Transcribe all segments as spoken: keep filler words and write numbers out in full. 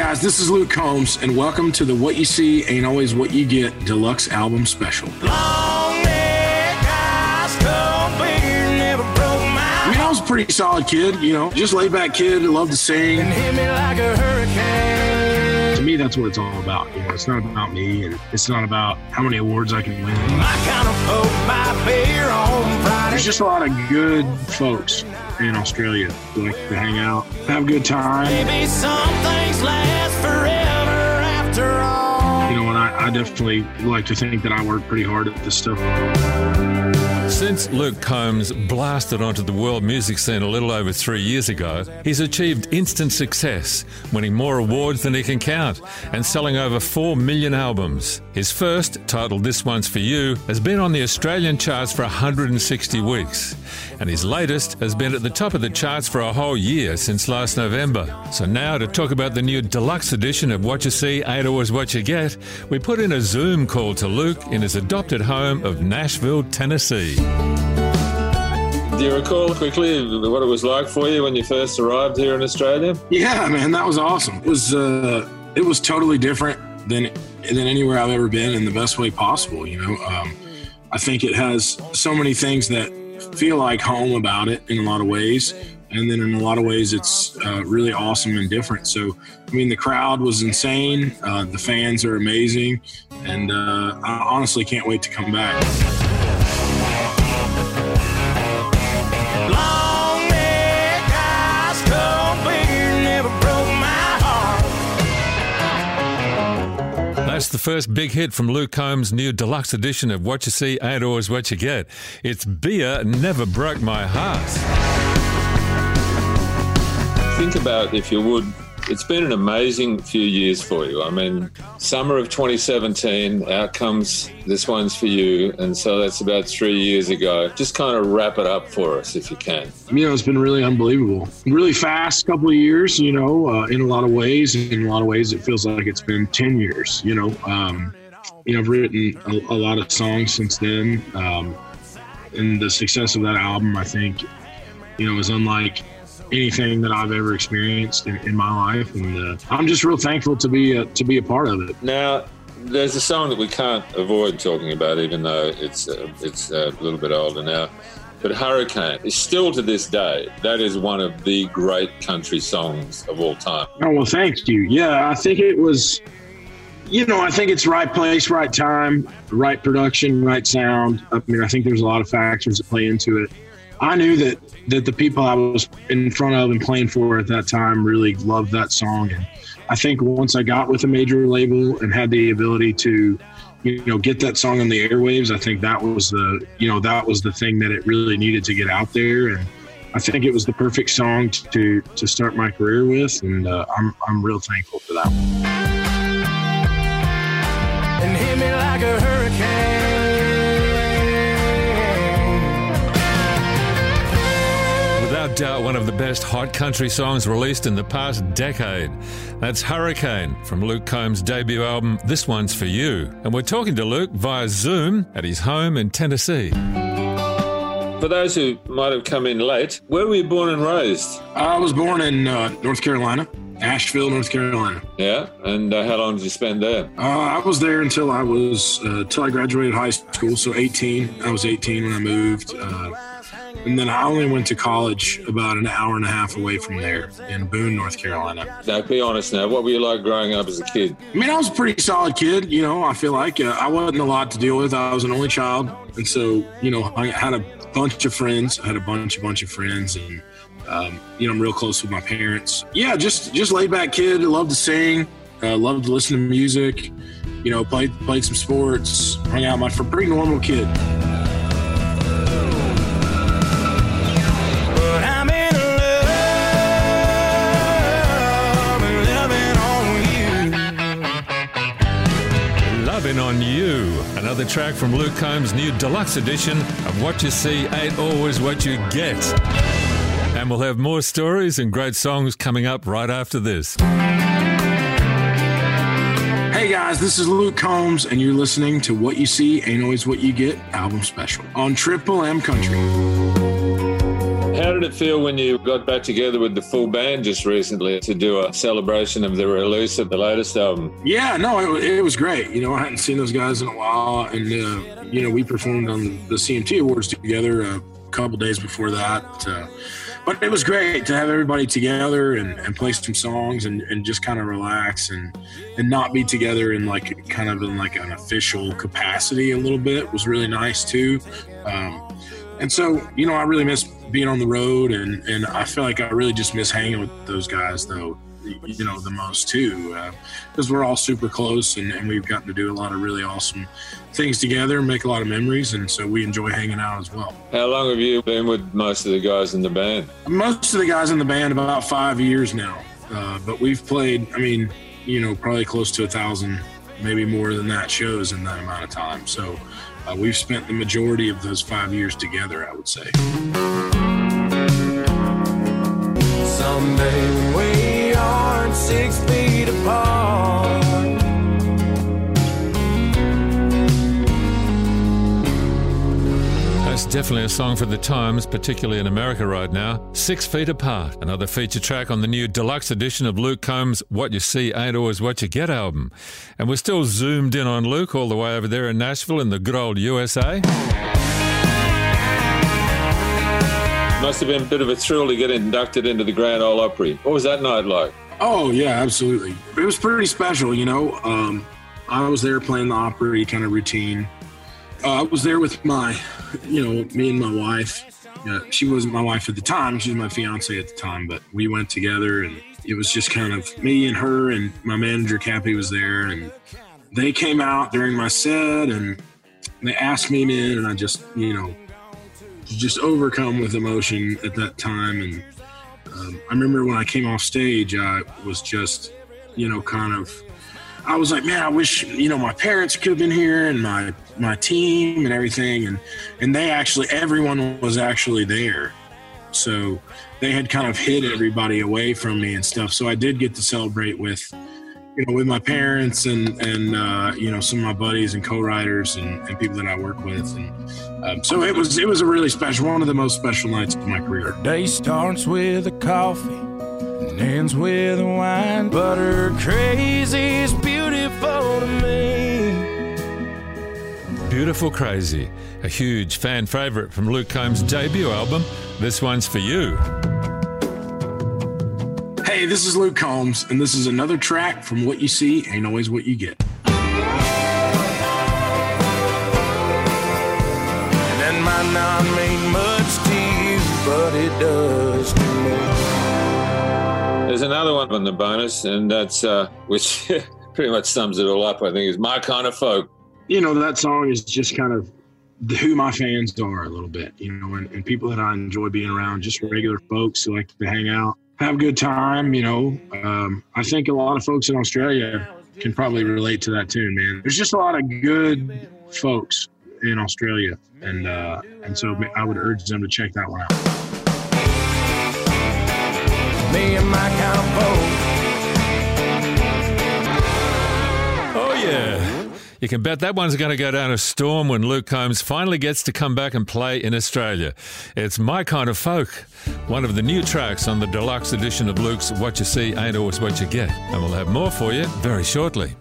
guys, this is Luke Combs, and welcome to the What You See Ain't Always What You Get Deluxe Album Special. Long neck, eyes cold beer, never broke my I mean, I was a pretty solid kid, you know, just laid back kid who loved to sing. and hit me like a hurricane. To me, that's what it's all about. You know, it's not about me, and it's not about how many awards I can win. I kind of poked my beer on Friday. There's just a lot of good folks in Australia who like to hang out, have a good time. Maybe some things last forever after all. You know, and I, I definitely like to think that I work pretty hard at this stuff. Since Luke Combs blasted onto the world music scene a little over three years ago, he's achieved instant success, winning more awards than he can count and selling over four million albums. His first, titled This One's For You, has been on the Australian charts for one hundred sixty weeks, and his latest has been at the top of the charts for a whole year since last November. So now, to talk about the new deluxe edition of What You See Ain't Always What You Get, we put in a Zoom call to Luke in his adopted home of Nashville, Tennessee. Do you recall quickly what it was like for you when you first arrived here in Australia? Yeah, man, that was awesome. It was uh, it was totally different than than anywhere I've ever been in the best way possible. You know, um, I think it has so many things that feel like home about it in a lot of ways, and then in a lot of ways it's uh, really awesome and different. So, I mean, the crowd was insane. Uh, the fans are amazing, and uh, I honestly can't wait to come back. Long neck, eyes cold beer, never broke my heart. That's the first big hit from Luke Combs' new deluxe edition of What You See Ain't Always What You Get. It's Beer Never Broke My Heart. Think about, if you would, it's been an amazing few years for you. I mean, summer of twenty seventeen, out comes This One's For You, and so that's about three years ago. Just kind of wrap it up for us if you can. You know, it's been really unbelievable. Really fast couple of years, you know, uh, in a lot of ways. In a lot of ways, it feels like it's been ten years, you know. Um, you know, I've written a, a lot of songs since then. Um, and the success of that album, I think, you know, is unlike anything that I've ever experienced in, in my life. And uh, I'm just real thankful to be a, to be a part of it. Now, there's a song that we can't avoid talking about, even though it's uh, it's uh, a little bit older now. But Hurricane is still, to this day, that is one of the great country songs of all time. Oh, well, thank you. Yeah, I think it was, you know, I think it's right place, right time, right production, right sound. I mean, I think there's a lot of factors that play into it. I knew that, that the people I was in front of and playing for at that time really loved that song. And I think once I got with a major label and had the ability to, you know, get that song on the airwaves, I think that was the, you know, that was the thing that it really needed to get out there. And I think it was the perfect song to, to start my career with. And uh, I'm, I'm real thankful for that one. And hit me like a hurricane. Without doubt, one of the best hot country songs released in the past decade. That's Hurricane from Luke Combs' debut album, This One's For You. And we're talking to Luke via Zoom at his home in Tennessee. For those who might have come in late, where were you born and raised? I was born in uh, North Carolina, Asheville, North Carolina. Yeah, and uh, how long did you spend there? Uh, I was there until I was, uh, until I graduated high school, so eighteen. I was eighteen when I moved. Uh, and then I only went to college about an hour and a half away from there in Boone, North Carolina. Now, be honest now, what were you like growing up as a kid? I mean, I was a pretty solid kid, you know, I feel like. Uh, I wasn't a lot to deal with. I was an only child. And so, you know, I had a bunch of friends. I had a bunch, a bunch of friends. And, um, you know, I'm real close with my parents. Yeah, just just laid back kid. Loved to sing. Uh, loved to listen to music. You know, played, played some sports. Hung out with my pretty normal kid. On You, another track from Luke Combs' new deluxe edition of What You See Ain't Always What You Get. And we'll have more stories and great songs coming up right after this. Hey guys, this is Luke Combs, and you're listening to What You See Ain't Always What You Get album special on Triple M Country. How did it feel when you got back together with the full band just recently to do a celebration of the release of the latest album? Yeah, no, it, it was great. You know, I hadn't seen those guys in a while, and uh, you know, we performed on the C M T Awards together a couple days before that. Uh, but it was great to have everybody together and, and play some songs and, and just kind of relax and and not be together in like kind of in like an official capacity a little bit. It was really nice too. Um, and so, you know, I really miss being on the road, and, and I feel like I really just miss hanging with those guys though, you know, the most too, because uh, we're all super close and, and we've gotten to do a lot of really awesome things together and make a lot of memories, and so we enjoy hanging out as well. How long have you been with most of the guys in the band? Most of the guys in the band about five years now, uh, but we've played, I mean, you know, probably close to a thousand, maybe more than that shows in that amount of time. So uh, we've spent the majority of those five years together, I would say. Someday we aren't six feet apart. That's definitely a song for the times, particularly in America right now. Six Feet Apart, another feature track on the new deluxe edition of Luke Combs' What You See Ain't Always What You Get album. And we're still zoomed in on Luke all the way over there in Nashville in the good old U S A. Must have been a bit of a thrill to get inducted into the Grand Ole Opry. What was that night like? Oh, yeah, absolutely. It was pretty special, you know. Um, I was there playing the Opry kind of routine. Uh, I was there with my, you know, me and my wife. Uh, she wasn't my wife at the time. She was my fiance at the time, but we went together, and it was just kind of me and her, and my manager, Cappy, was there, and they came out during my set, and they asked me in, and I just, you know, just overcome with emotion at that time. And um, I remember when I came off stage, I was just, you know, kind of, I was like, man, I wish, you know, my parents could have been here and my, my team and everything. And, and they actually, everyone was actually there. So they had kind of hid everybody away from me and stuff. So I did get to celebrate with, you know, with my parents and, and uh, you know, some of my buddies and co-writers and, and people that I work with. And um, so it was, it was a really special, one of the most special nights of my career. Day starts with a coffee and ends with a wine, but her crazy's beautiful to me. Beautiful Crazy, a huge fan favourite from Luke Combs' debut album. This one's for you. Hey, this is Luke Combs, and this is another track from What You See Ain't Always What You Get. And that might not mean much to you, but it does to me. There's another one on the bonus, and that's, uh, which pretty much sums it all up, I think, is My Kind of Folk. You know, that song is just kind of who my fans are a little bit, you know, and, and people that I enjoy being around, just regular folks who like to hang out, have a good time, you know. Um, I think a lot of folks in Australia can probably relate to that too, man. There's just a lot of good folks in Australia, and uh, and so I would urge them to check that one out. Me and my kind of folk. Oh, yeah. You can bet that one's going to go down a storm when Luke Combs finally gets to come back and play in Australia. It's My Kind of Folk, one of the new tracks on the deluxe edition of Luke's What You See Ain't Always What You Get. And we'll have more for you very shortly.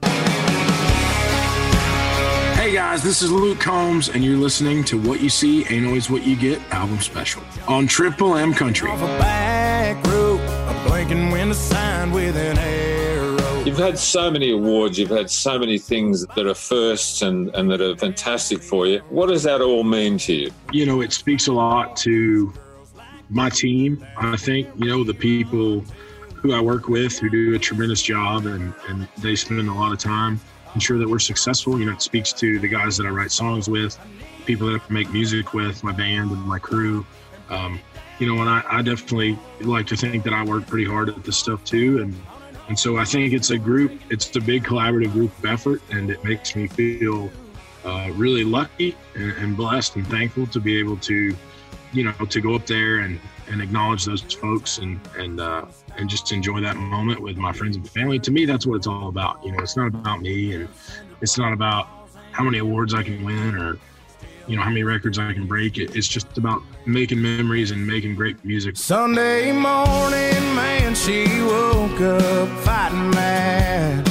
Hey guys, this is Luke Combs, and you're listening to What You See Ain't Always What You Get album special on Triple M Country. Off a back road, a blinking window sign with an arrow. You've had so many awards, you've had so many things that are firsts and, and that are fantastic for you. What does that all mean to you? You know, it speaks a lot to my team. I think, you know, the people who I work with who do a tremendous job, and, and they spend a lot of time ensure that we're successful. You know, it speaks to the guys that I write songs with, people that I make music with, my band and my crew. Um, you know, and I, I definitely like to think that I work pretty hard at this stuff too. And And so I think it's a group, it's a big collaborative group effort, and it makes me feel uh, really lucky and, and blessed and thankful to be able to, you know, to go up there and, and acknowledge those folks and and uh, and just enjoy that moment with my friends and family. To me, that's what it's all about. You know, it's not about me, and it's not about how many awards I can win or you know, how many records I can break. It, it's just about making memories and making great music. Sunday morning, man, she woke up fighting mad.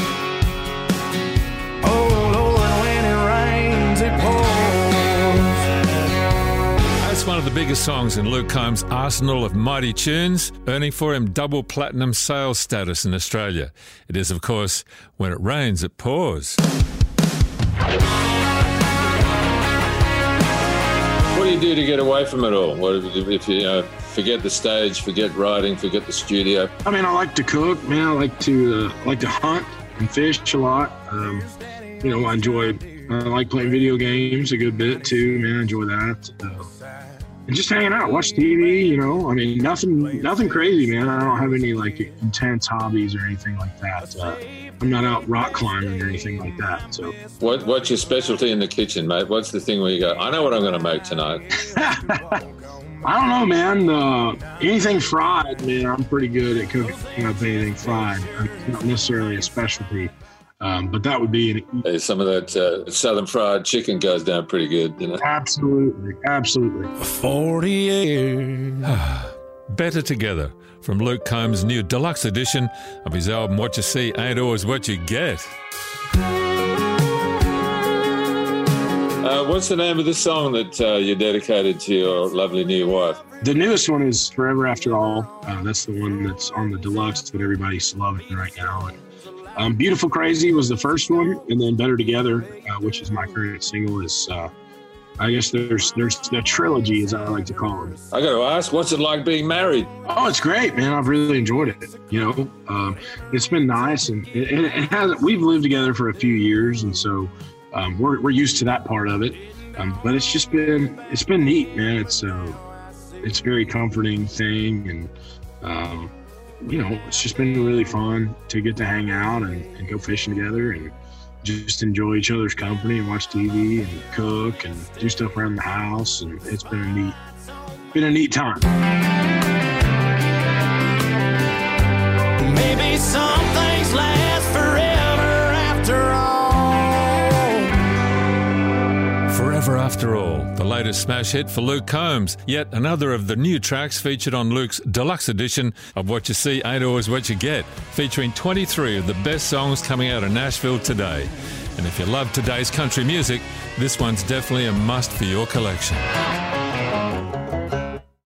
Oh, Lord, when it rains, it pours. That's one of the biggest songs in Luke Combs' arsenal of mighty tunes, earning for him double platinum sales status in Australia. It is, of course, When It Rains, It Pours. What do you do to get away from it all? What if, if you, you know, forget the stage, forget writing, forget the studio? I mean, I like to cook, man. I like to uh, like to hunt and fish a lot. Um, you know, I enjoy, I like playing video games a good bit too, man. I enjoy that. Uh, and just hanging out, watch T V, you know. I mean, nothing nothing crazy, man. I don't have any, like, intense hobbies or anything like that. Uh, I'm not out rock climbing or anything like that. So, what What's your specialty in the kitchen, mate? What's the thing where you go, I know what I'm going to make tonight? I don't know, man. Uh, anything fried, man, I'm pretty good at cooking up anything fried. It's not necessarily a specialty. Um, but that would be an Hey, some of that uh, southern fried chicken goes down pretty good, you know. Absolutely, absolutely. forty years. Better Together from Luke Combs' new deluxe edition of his album What You See Ain't Always What You Get. Uh, what's the name of the song that uh, you dedicated to your lovely new wife? The newest one is Forever After All. Uh, that's the one that's on the deluxe that everybody's loving right now. And, um, Beautiful Crazy was the first one, and then Better Together, uh, which is my current single, is uh, I guess there's there's the trilogy, as I like to call them. I got to ask, what's it like being married? Oh, it's great, man. I've really enjoyed it. You know, um, it's been nice, and it, it has. We've lived together for a few years, and so um, we're we're used to that part of it. Um, but it's just been it's been neat, man. It's uh, it's a very comforting thing, and um, you know, it's just been really fun to get to hang out and, and go fishing together and just enjoy each other's company and watch T V and cook and do stuff around the house. And it's been a neat, been a neat time. Maybe some things last forever after all. Forever After All, the latest smash hit for Luke Combs. Yet another of the new tracks featured on Luke's deluxe edition of What You See Ain't Always What You Get, featuring twenty-three of the best songs coming out of Nashville today. And if you love today's country music, this one's definitely a must for your collection.